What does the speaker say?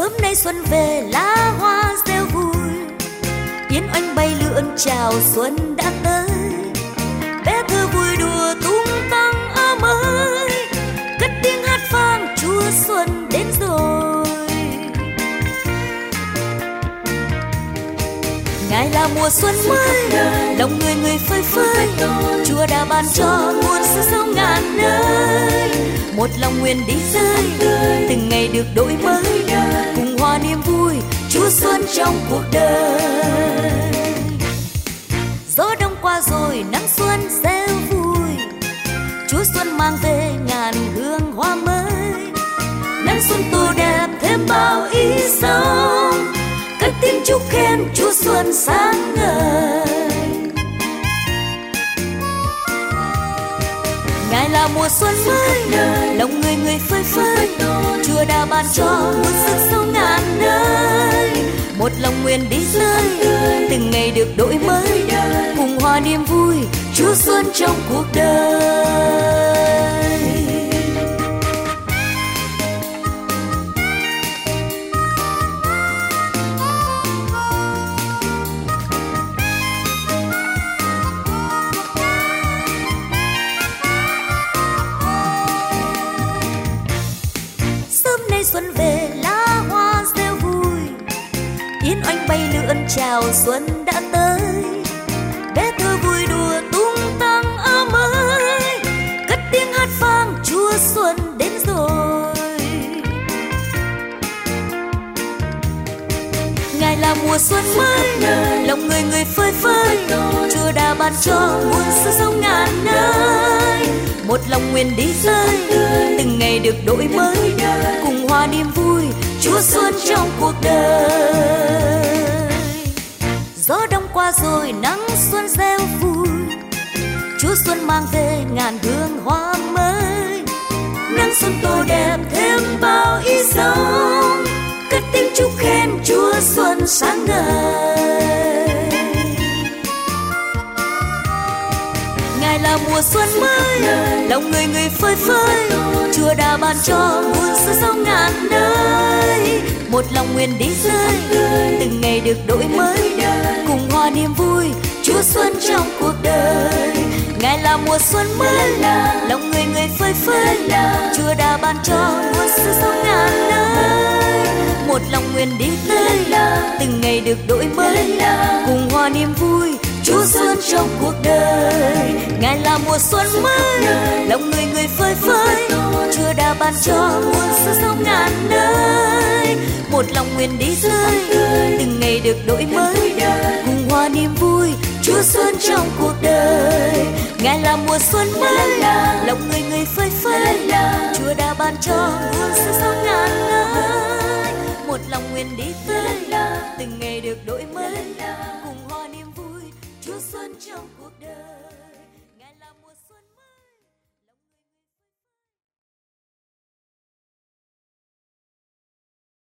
Sớm nay xuân về lá hoa reo vui, yến oanh bay lượn chào xuân đã tới. Bé thơ vui đùa tung tăng áo mới, cất tiếng hát vang Chúa xuân đến rồi. Ngài là mùa xuân mới, lòng người người phơi phới. Chúa đã ban cho muôn sự sống ngàn nơi, một lòng nguyện đi tới, từng ngày được đổi mới, cùng hòa niềm vui Chúa xuân trong cuộc đời. Gió đông qua rồi nắng xuân reo vui, Chúa xuân mang về ngàn hương hoa mới. Nắng xuân tô đẹp thêm bao ý sống, cất tiếng chúc khen Chúa xuân sáng ngời. Ngài là mùa xuân mới, lòng người người phơi phới. Chúa đã ban cho muôn sức sống ngàn nơi, một lòng nguyện đi tới, từng ngày được đổi mới, cùng hòa niềm vui Chúa xuân trong cuộc đời. Xuân về lá hoa reo vui, yến oanh bay lượn chào xuân đã tới. Bé thơ vui đùa tung tăng áo mới, cất tiếng hát vang Chúa xuân đến rồi. Ngài là mùa xuân mới, lòng người người phơi phới. Chúa đã ban cho muôn sự sống ngàn nơi, một lòng nguyện đi tới, từng ngày được đổi mới, cùng hòa niềm vui Chúa xuân trong cuộc đời. Gió đông qua rồi nắng xuân reo vui, Chúa xuân mang về ngàn hương hoa mới. Nắng xuân tô đẹp thêm bao ý sống, cất tiếng chúc khen Chúa xuân sáng ngời. Ngài là mùa xuân mới, lòng người người phơi phới. Chúa đã ban cho muôn sự sống ngàn nơi, một lòng nguyện đi tới, từng ngày được đổi mới, cùng hòa niềm vui Chúa xuân trong cuộc đời. Ngài là mùa xuân mới, lòng người người phơi phới. Chúa đã ban cho muôn sự sống ngàn nơi, một lòng nguyện đi tới, từng ngày được đổi mới, cùng hòa niềm vui Chúa xuân trong cuộc đời. Ngài là mùa xuân mới, lòng người người phơi phới. Chúa đã ban cho muôn sự sống ngàn nơi, một lòng nguyện đi tới, từng ngày được đổi mới, cùng hòa niềm vui Chúa xuân trong cuộc đời. Ngài là mùa xuân mới, lòng người người phơi phới. Chúa đã ban cho muôn sự sống ngàn nơi, một lòng nguyện đi tới, từng ngày được đổi mới, cùng hòa niềm vui Chúa xuân trong cuộc đời.